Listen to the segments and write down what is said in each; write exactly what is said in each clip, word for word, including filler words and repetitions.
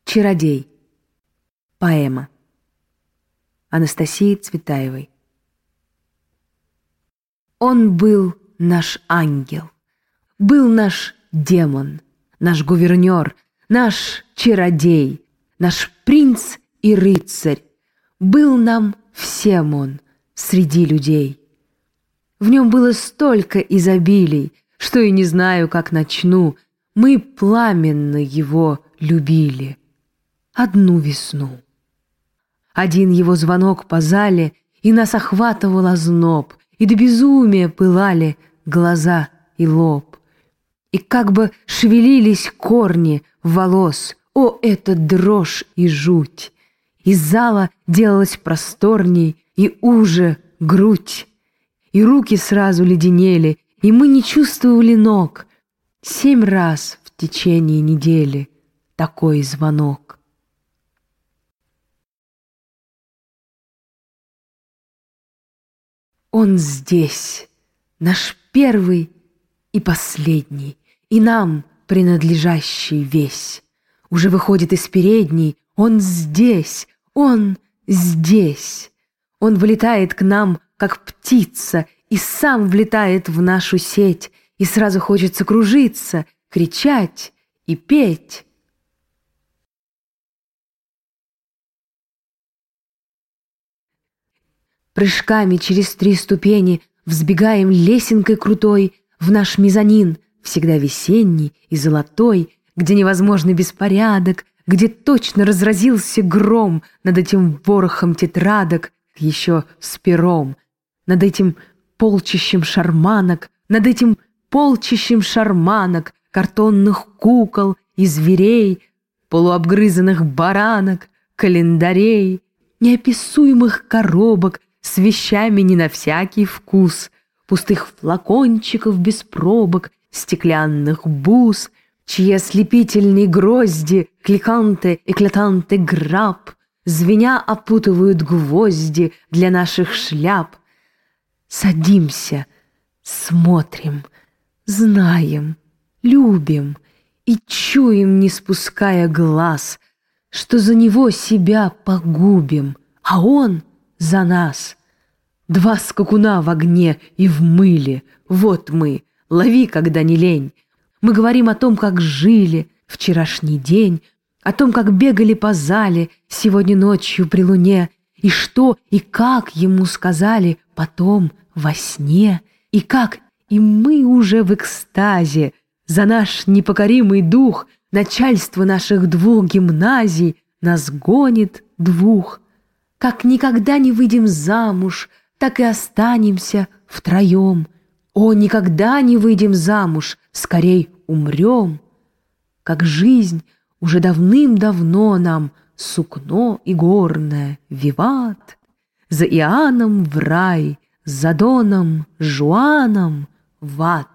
Чародей. Поэма. Анастасии Цветаевой. Он был наш ангел, был наш демон, наш гувернер, наш чародей, наш принц и рыцарь. Был нам всем он среди людей. В нем было столько изобилий, что и не знаю, как начну. Мы пламенно его любили одну весну. Один его звонок по зале, и нас охватывал озноб, и до безумия пылали глаза и лоб. И как бы шевелились корни волос, о, это дрожь и жуть! Из зала делалась просторней и уже грудь, и руки сразу леденели, и мы не чувствовали ног. Семь раз в течение недели такой звонок. Он здесь, наш первый и последний, и нам принадлежащий весь. Уже выходит из передней, он здесь, он здесь. Он вылетает к нам, как птица, и сам влетает в нашу сеть, и сразу хочется кружиться, кричать и петь. Прыжками через три ступени взбегаем лесенкой крутой в наш мезонин, всегда весенний и золотой, где невозможный беспорядок, где точно разразился гром над этим ворохом тетрадок, еще с пером, над этим полчищем шарманок, над этим полчищем шарманок, картонных кукол и зверей, полуобгрызанных баранок, календарей, неописуемых коробок с вещами не на всякий вкус, пустых флакончиков без пробок, стеклянных бус, чьи ослепительные грозди, кликанты, эклятанты граб, звеня опутывают гвозди для наших шляп. Садимся, смотрим, знаем, любим и чуем, не спуская глаз, что за него себя погубим, а он за нас. Два скакуна в огне и в мыле, вот мы, лови, когда не лень. Мы говорим о том, как жили вчерашний день, о том, как бегали по зале сегодня ночью при луне, и что и как ему сказали потом во сне, и как и мы уже в экстазе за наш непокоримый дух начальство наших двух гимназий нас гонит двух. Как никогда не выйдем замуж, так и останемся втроем. О, никогда не выйдем замуж, скорей умрем. Как жизнь уже давным-давно нам сукно и горное виват. За Иоанном в рай, за Доном Жуаном в ад.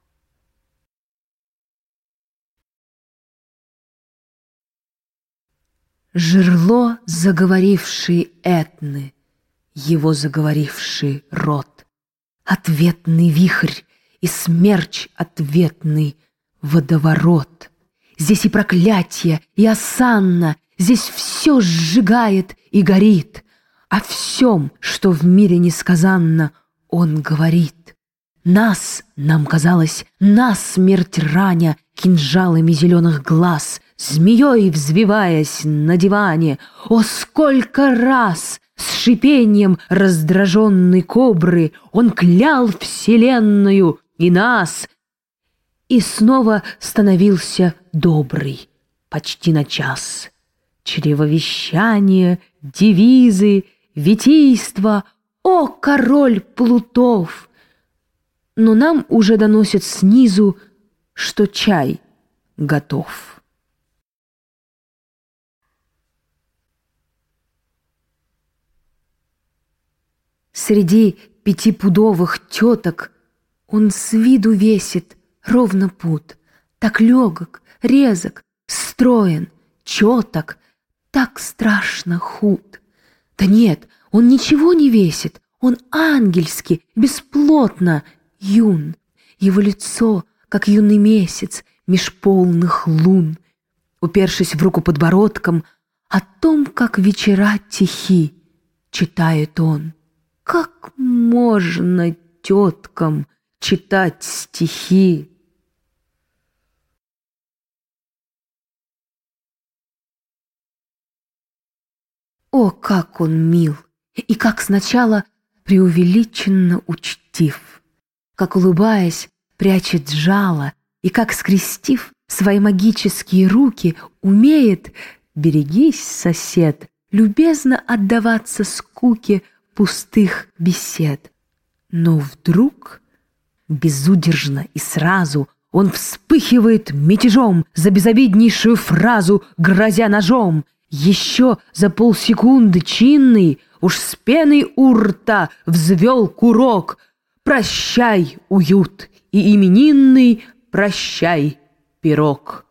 Жерло заговорившей Этны, его заговоривший рот, ответный вихрь и смерч ответный водоворот. Здесь и проклятие, и осанна, здесь все сжигает и горит. О всем, что в мире несказанно, он говорит. Нас, нам казалось, нас смерть раня кинжалами зеленых глаз, змеей взвиваясь на диване. О, сколько раз с шипением раздраженной кобры он клял вселенную и нас, и снова становился добрый почти на час. Чревовещание, девизы, витийство, о, король плутов! Но нам уже доносят снизу, что чай готов. Среди пятипудовых теток он с виду весит ровно пуд, так легок, резок, строен, четок, так страшно худ. Да нет, он ничего не весит, он ангельски, бесплотно юн. Его лицо, как юный месяц меж полных лун. упершись в руку подбородком, о том, как вечера тихи, читает он. Как можно теткам читать стихи? О, как он мил! И как сначала преувеличенно учтив, как, улыбаясь, прячет жало, и как, скрестив свои магические руки, умеет, берегись, сосед, любезно отдаваться скуке пустых бесед. Но вдруг, безудержно и сразу, он вспыхивает мятежом за безобиднейшую фразу, грозя ножом. Еще за полсекунды чинный уж с пеной у рта взвел курок. Прощай, уют, и именинный прощай, пирог.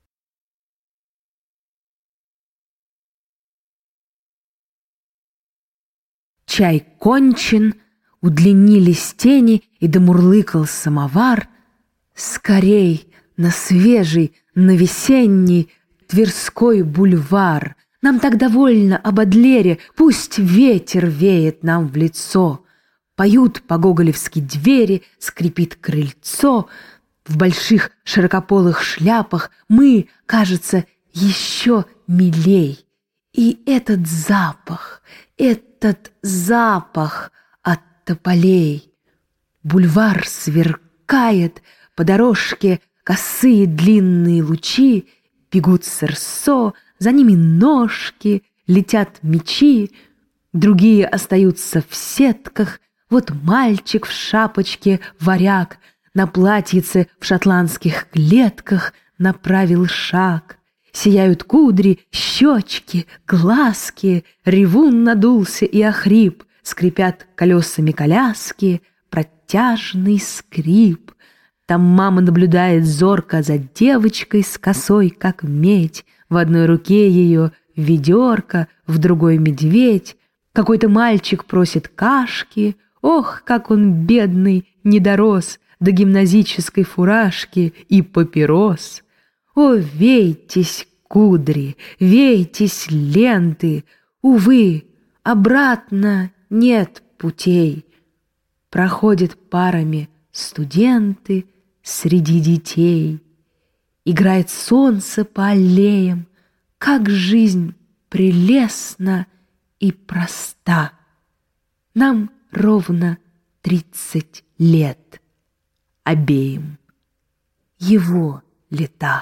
Чай кончен, удлинились тени, и домурлыкал самовар. Скорей на свежий, на весенний Тверской бульвар. Нам так довольно об Адлере, пусть ветер веет нам в лицо. Поют по-гоголевски двери, скрипит крыльцо. В больших широкополых шляпах мы, кажется, еще милей. И этот запах, этот запах от тополей. Бульвар сверкает, по дорожке косые длинные лучи, бегут сырсо, за ними ножки, летят мечи, другие остаются в сетках. Вот мальчик в шапочке варяг на платьице в шотландских клетках направил шаг. Сияют кудри, щечки, глазки, ревун надулся и охрип, скрипят колесами коляски, протяжный скрип. Там мама наблюдает зорко за девочкой с косой, как медь. В одной руке ее ведерко, в другой медведь. Какой-то мальчик просит кашки. Ох, как он, бедный, не дорос до гимназической фуражки и папирос. О, вейтесь, кудри, вейтесь, ленты. Увы, обратно нет путей. Проходят парами студенты среди детей. Играет солнце по аллеям, как жизнь прелестна и проста. Нам ровно тридцать лет обеим. Его лета.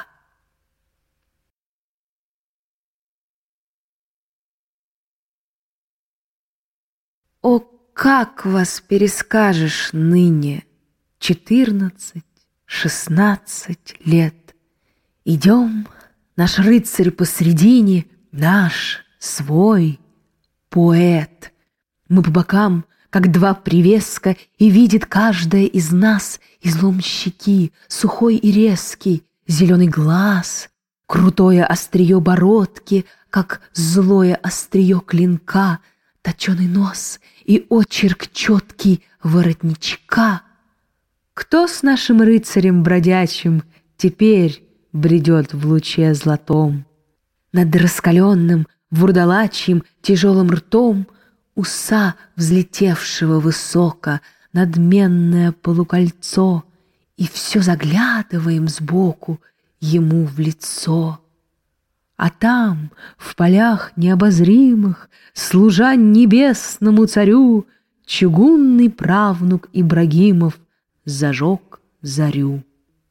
О, как вас перескажешь ныне, четырнадцать, шестнадцать лет. Идем, наш рыцарь посредине, наш, свой, поэт. Мы по бокам, как два привеска, и видит каждая из нас излом щеки, сухой и резкий, зеленый глаз, крутое острие бородки, как злое острие клинка, точеный нос и очерк четкий воротничка. Кто с нашим рыцарем бродячим теперь бредет в луче золотом? Над раскаленным вурдалачьим тяжелым ртом уса взлетевшего высоко, надменное полукольцо, и все заглядываем сбоку ему в лицо. А там, в полях необозримых, служа небесному царю, чугунный правнук Ибрагимов зажег зарю.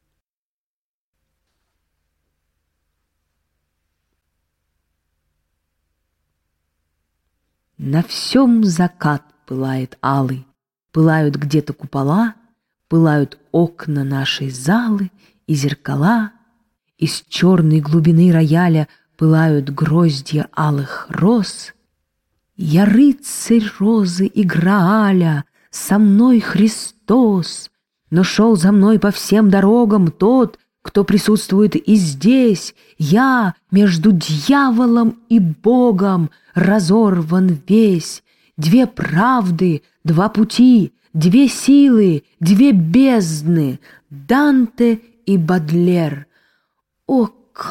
На всем закат пылает алый, пылают где-то купола, пылают окна нашей залы и зеркала, из черной глубины рояля пылают гроздья алых роз. Я рыцарь розы и Грааля, со мной Христос, но шел за мной по всем дорогам тот, кто присутствует и здесь. Я между дьяволом и Богом разорван весь. Две правды, два пути, две силы, две бездны, Данте и Бодлер. О, как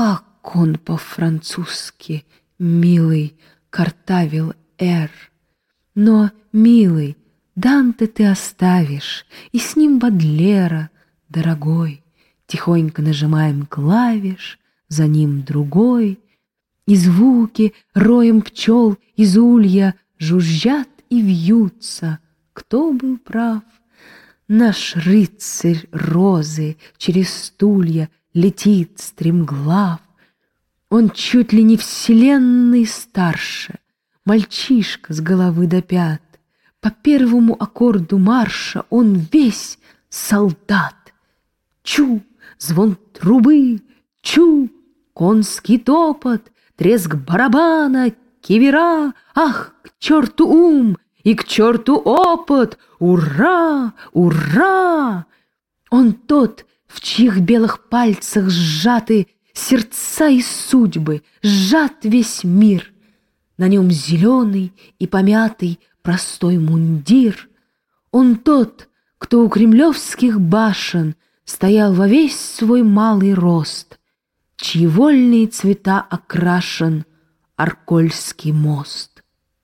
как он по-французски, милый, картавил «р». Но, милый, Данте ты оставишь, и с ним Бодлера, дорогой. Тихонько нажимаем клавиш, за ним другой, и звуки роем пчел из улья жужжат и вьются. Кто был прав? Наш рыцарь розы через стулья летит стремглав. Он чуть ли не вселенной старше, мальчишка с головы до пят. По первому аккорду марша он весь солдат. Чу, звон трубы, чу, конский топот, треск барабана, кивера. Ах, к черту ум и к черту опыт! Ура, ура! Он тот, в чьих белых пальцах сжаты сердца и судьбы, сжат весь мир. На нем зеленый и помятый простой мундир. Он тот, кто у кремлевских башен стоял во весь свой малый рост, чьи вольные цвета окрашен Аркольский мост.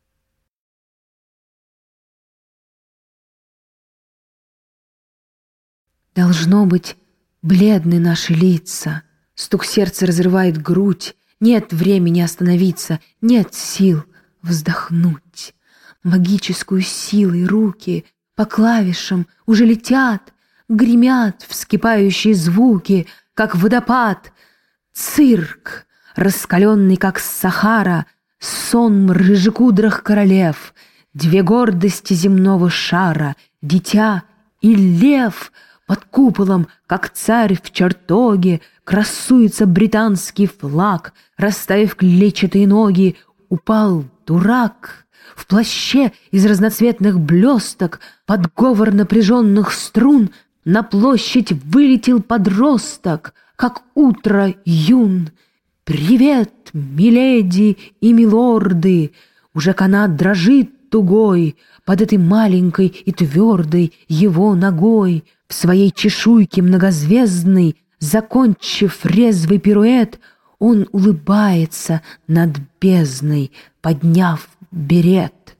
Должно быть, бледны наши лица, стук сердца разрывает грудь, нет времени остановиться, нет сил вздохнуть. Магическую силой руки по клавишам уже летят, гремят вскипающие звуки, как водопад. Цирк, раскаленный, как Сахара, сон рыжекудрых королев, две гордости земного шара, дитя и лев. Под куполом, как царь в чертоге, красуется британский флаг, расставив клетчатые ноги, упал дурак. В плаще из разноцветных блесток, под говор напряженных струн, на площадь вылетел подросток, как утро юн. «Привет, миледи и милорды!» Уже канат дрожит тугой под этой маленькой и твердой его ногой. В своей чешуйке многозвездной, закончив резвый пируэт, он улыбается над бездной, подняв берет.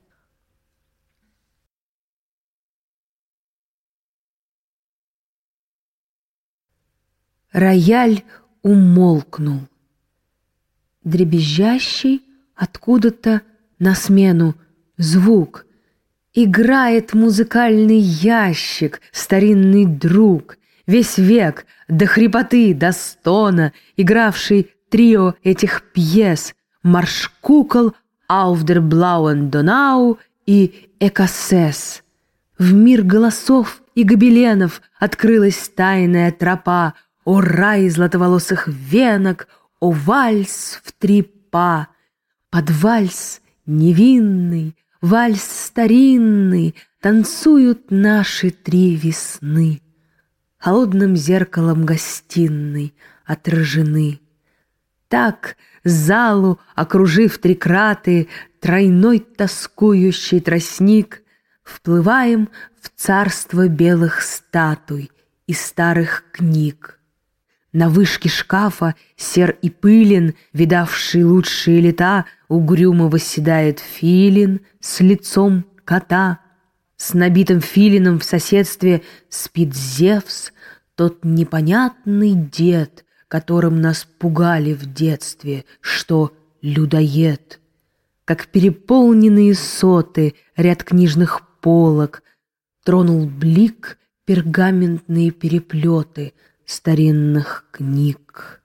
Рояль умолкнул. Дребезжащий откуда-то на смену звук. Играет музыкальный ящик, старинный друг, весь век до хрипоты, до стона, игравший трио этих пьес «Марш кукол», «Auf der blauen Donau» и «Экосес». В мир голосов и гобеленов открылась тайная тропа. О рай златоволосых венок, о вальс в три па! Под вальс невинный, вальс старинный танцуют наши три весны. Холодным зеркалом гостиной отражены. Так, залу, окружив три краты, тройной тоскующий тростник, вплываем в царство белых статуй и старых книг. На вышке шкафа, сер и пылен, видавший лучшие лета, угрюмо восседает филин с лицом кота. С набитым филином в соседстве спит Зевс, тот непонятный дед, которым нас пугали в детстве, что людоед. Как переполненные соты ряд книжных полок, тронул блик пергаментные переплеты старинных книг.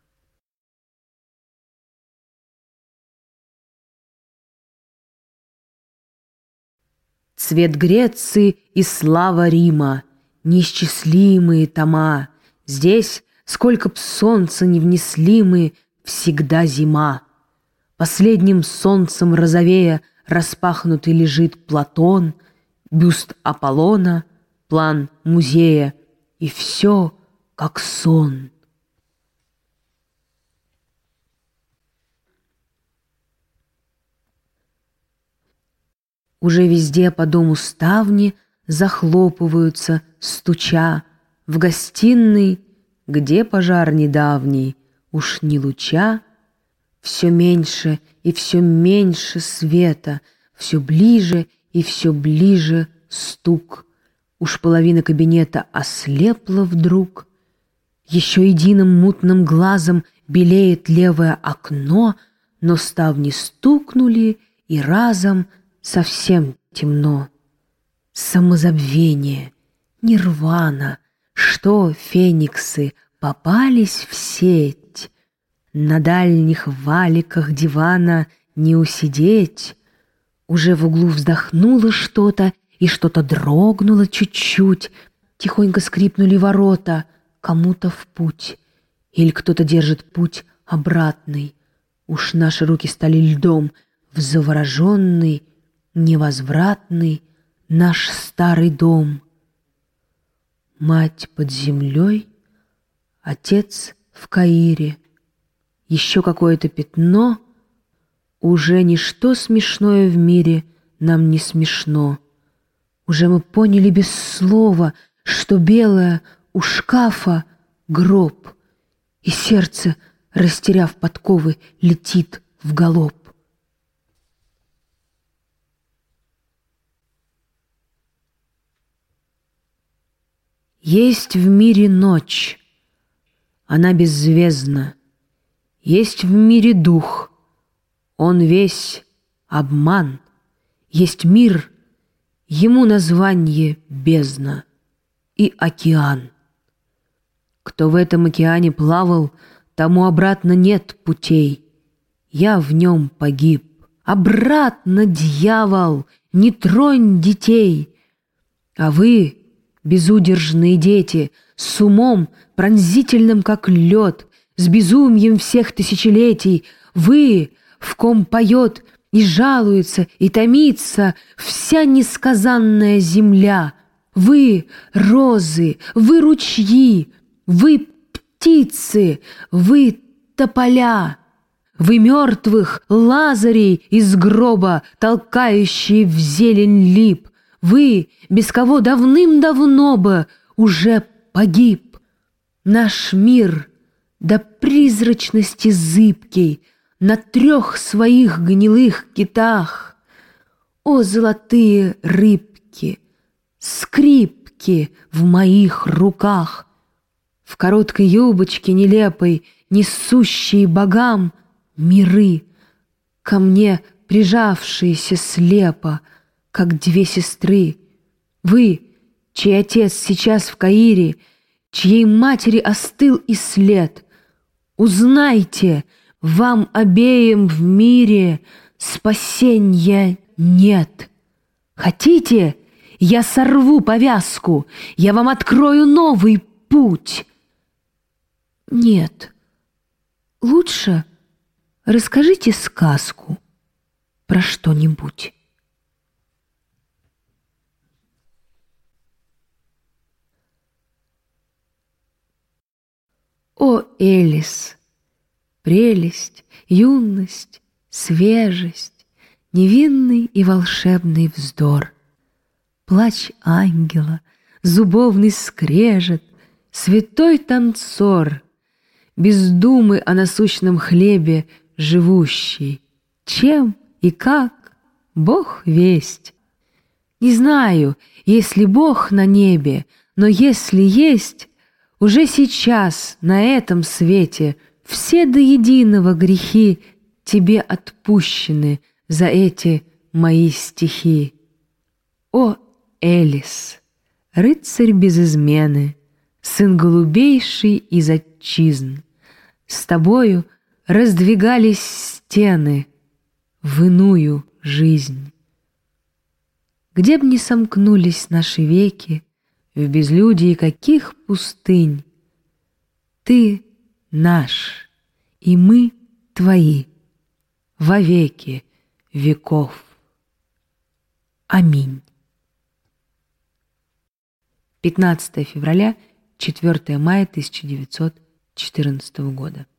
Цвет Греции и слава Рима, неисчислимые тома. Здесь, сколько б солнца не внесли мы, всегда зима. Последним солнцем розовея распахнутый лежит Платон, бюст Аполлона, план музея, и все как сон. Уже везде по дому ставни захлопываются, стуча. В гостиной, где пожар недавний, уж ни луча, Все меньше и все меньше света, все ближе и все ближе стук. Уж половина кабинета ослепла вдруг. Еще единым мутным глазом белеет левое окно, но ставни стукнули, и разом совсем темно. Самозабвение, нирвана, что фениксы попались в сеть. На дальних валиках дивана не усидеть. Уже в углу вздохнуло что-то, и что-то дрогнуло чуть-чуть. Тихонько скрипнули ворота, кому-то в путь. Или кто-то держит путь обратный. Уж наши руки стали льдом в завороженный, невозвратный наш старый дом. Мать под землей, отец в Каире. Еще какое-то пятно. Уже ничто смешное в мире нам не смешно. Уже мы поняли без слова, что белое у шкафа гроб, и сердце, растеряв подковы, летит в галоп. Есть в мире ночь, она беззвездна. Есть в мире дух, он весь обман. Есть мир, ему название бездна и океан. Кто в этом океане плавал, тому обратно нет путей. Я в нем погиб. Обратно, дьявол, не тронь детей. А вы, безудержные дети, с умом пронзительным, как лед, с безумием всех тысячелетий, вы, в ком поет и жалуется, и томится вся несказанная земля, вы, розы, вы, ручьи, вы, птицы, вы, тополя, вы, мертвых лазарей из гроба, толкающие в зелень лип, вы, без кого давным-давно бы уже погиб. Наш мир до призрачности зыбкий на трех своих гнилых китах. О, золотые рыбки, скрипки в моих руках! В короткой юбочке нелепой, несущие богам миры, ко мне прижавшиеся слепо, как две сестры. Вы, чей отец сейчас в Каире, чьей матери остыл и след, узнайте, вам обеим в мире спасенья нет. Хотите, я сорву повязку, я вам открою новый путь? Нет, лучше расскажите сказку про что-нибудь. О, Элис! Прелесть, юность, свежесть, невинный и волшебный вздор, плач ангела, зубовный скрежет, святой танцор, без думы о насущном хлебе живущий, чем и как Бог весть. Не знаю, есть ли Бог на небе, но если есть, уже сейчас на этом свете все до единого грехи тебе отпущены за эти мои стихи. О, Элис, рыцарь без измены, сын голубейший из отчизн, с тобою раздвигались стены в иную жизнь. Где б ни сомкнулись наши веки, в безлюдии каких пустынь, ты наш, и мы твои во веки веков. Аминь. пятнадцатое февраля, четвёртое мая тысяча девятьсот четырнадцатого года.